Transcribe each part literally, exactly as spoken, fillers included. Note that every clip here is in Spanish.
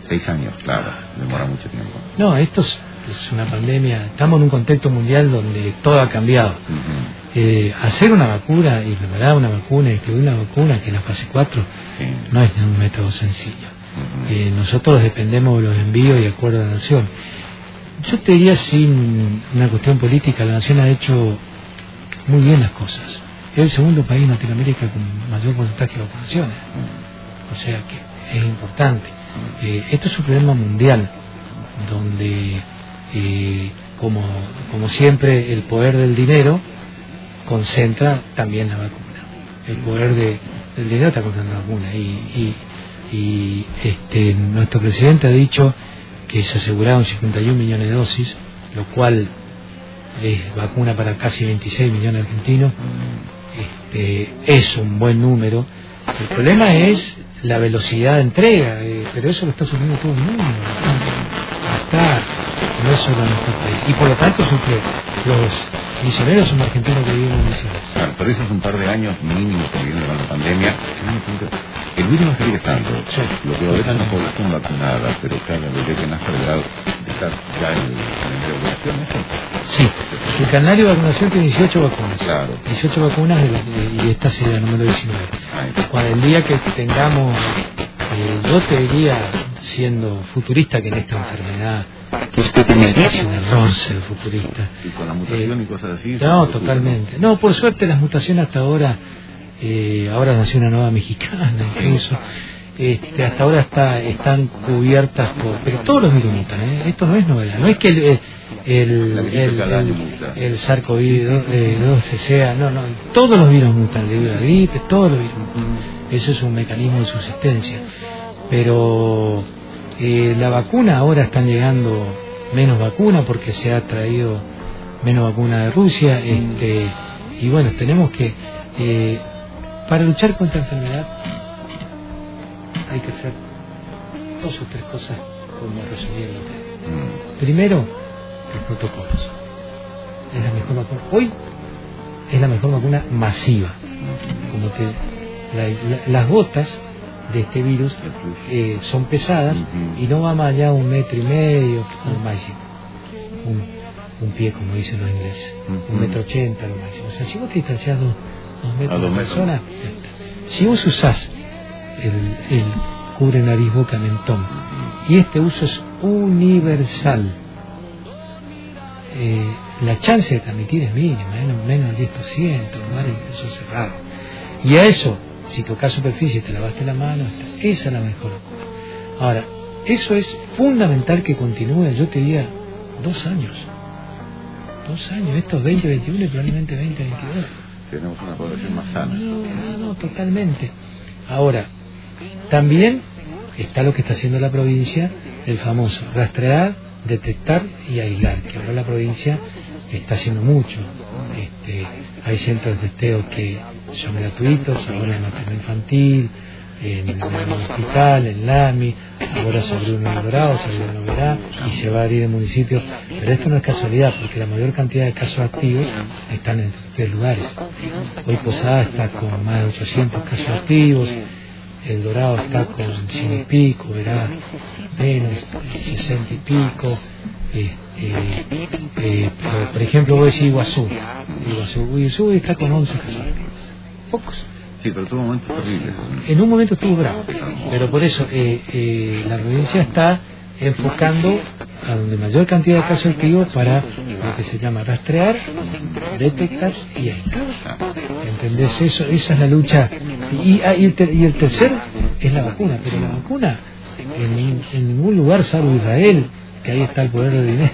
Seis años, claro, demora mucho tiempo. No, esto es, es una pandemia, estamos en un contexto mundial donde todo ha cambiado. Uh-huh. Eh, hacer una vacuna y preparar una vacuna y distribuir una vacuna que es la fase cuatro sí. no es un método sencillo. Uh-huh. Eh, nosotros dependemos de los envíos y acuerdos de la Nación. Yo te diría, sin una cuestión política, la Nación ha hecho muy bien las cosas. Es el segundo país en Latinoamérica con mayor porcentaje de vacunaciones. Uh-huh. O sea que es importante. Eh, esto es un problema mundial, donde, eh, como, como siempre, el poder del dinero concentra también la vacuna. El poder de, del dinero está concentrando la vacuna. Y, y, y este, nuestro presidente ha dicho que se aseguraron cincuenta y un millones de dosis, lo cual es vacuna para casi veintiséis millones de argentinos. Este, es un buen número. El problema es la velocidad de entrega, eh, pero eso lo está asumiendo todo el mundo. Está, no es solo en nuestro país. Y por lo tanto, sufre los misioneros son argentinos que viven en misiones. Claro, pero esos un par de años mínimos que vienen con la pandemia, el virus va a seguir estando. Sí, lo que va a haber es una población vacunada, pero claro, desde que nace el grado de estar ya en, en regulación, ¿eso? Sí, el calendario de vacunación tiene dieciocho vacunas. Claro. dieciocho vacunas de, de, y esta sería la número diecinueve. Cuando el día que tengamos, eh, yo te diría, siendo futurista, que en esta enfermedad es un error ser futurista. ¿Y con la mutación eh, y cosas así? No, totalmente. No, por suerte las mutaciones hasta ahora, eh, ahora nació una nueva mexicana incluso, este, hasta ahora está, están cubiertas por... Pero todos los virus mutan, ¿eh? Esto no es novedad, no es que el... el el, el, el, el SARS-CoV dos sea, no, no, todos los virus mutan, de la gripe, todos los virus mutan. Eso es un mecanismo de subsistencia. Pero eh, la vacuna, ahora están llegando menos vacuna porque se ha traído menos vacuna de Rusia, este, y bueno, tenemos que, eh, para luchar contra la enfermedad, hay que hacer dos o tres cosas, como resumiéndote. Primero, los protocolos. Es la mejor vacuna. Hoy es la mejor vacuna masiva. Como que la, la, las gotas de este virus eh, son pesadas y no va más allá un metro y medio, como máximo. Un, un pie, como dicen los ingleses. Un metro ochenta, lo máximo. O sea, si vos te distanciás dos, dos metros de persona, si vos usás el, el cubre nariz, boca, mentón, y este uso es universal, Eh, la chance de transmitir es mínima, menos, menos del diez por ciento, lugares son cerrados. Y a eso, si tocas superficie y te lavaste la mano, esa es la mejor vacuna. Ahora, eso es fundamental que continúe, yo te diría, dos años. Dos años, estos veinte veintiuno y probablemente veinte veintidós. Tenemos una población más sana. No, no, no, totalmente. Ahora, también está lo que está haciendo la provincia, el famoso rastrear, detectar y aislar, que ahora la provincia está haciendo mucho. Este, hay centros de testeo que son gratuitos, ahora en materno infantil, en el hospital, en LAMI, ahora se abrió en el Dorado, se abrió en Novedad y se va a abrir en municipios, pero esto no es casualidad, porque la mayor cantidad de casos activos están en estos tres lugares. Hoy Posada está con más de ochocientos casos activos, El Dorado está con cien y pico, verá, menos, sesenta y pico, eh, eh, eh, pero, por ejemplo, voy a decir Iguazú, Iguazú, Iguazú está con once casos activos, pocos. Sí, pero tuvo momentos terribles. En un momento estuvo bravo, pero por eso eh, eh, la provincia está enfocando a donde mayor cantidad de casos activos para lo que se llama rastrear, detectar y aislar. ¿Entendés? Eso, esa es la lucha. Y, y, el, ter, y el tercer es la vacuna, pero la vacuna en, en ningún lugar, salvo Israel, que ahí está el poder del dinero,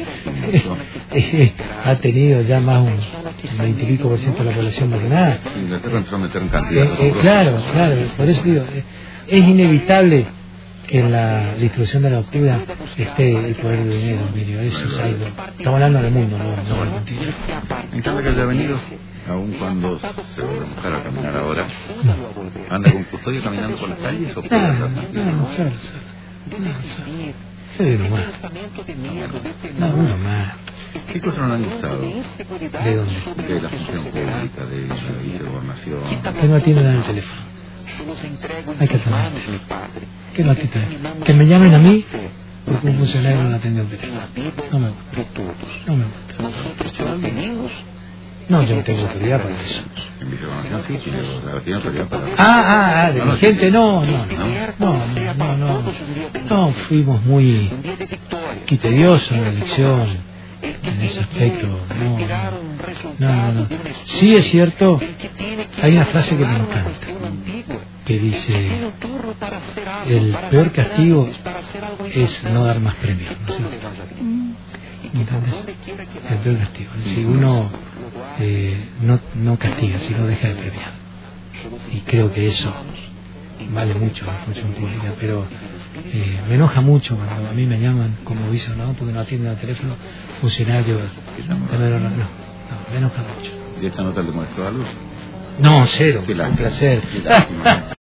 ha tenido ya más un veinte y pico por ciento de la población vacunada. Inglaterra empezó a meter en cantidad. Eh, eh, claro, claro, por eso digo, eh, es inevitable que en la distribución de la vacuna esté el poder del dinero, Emilio. Eso es algo. Estamos hablando del mundo, no, no de mentira. En cambio que haya venido, aun cuando se va a buscar a caminar ahora, no. ¿Anda con custodia caminando por las calles o por no, las no, no, no, solo, solo. No, solo. Sí, uno más. No, uno más. ¿Qué cosas no le han gustado? ¿De dónde? De la función pública, de la vicegobernación. Que no atienden al teléfono. Hay que tomar. ¿Qué no actitud? Que me llamen a mí porque un funcionario no atendió el teléfono. No me gusta. No me gusta. No, yo no tengo autoridad para eso. En vicegobernación sí, tiene autoridad para... Ah, ah, ah, de mi gente, no, no, no, no, no, no, no, fuimos muy quitediosos en la elección, en ese aspecto, no, no, no, no. Sí es cierto, hay una frase que me encanta, que dice, el peor castigo es no dar más premios, ¿no es cierto? ¿Entendés? El peor castigo, si uno eh, no, no castiga, sino deja de premiar. Y creo que eso vale mucho en la función pública, pero eh, me enoja mucho cuando a mí me llaman como vicegonador porque no atienden al teléfono funcionarios. No, no, no, me enoja mucho. ¿Y esta nota le molestó a Luz? No, cero, un placer.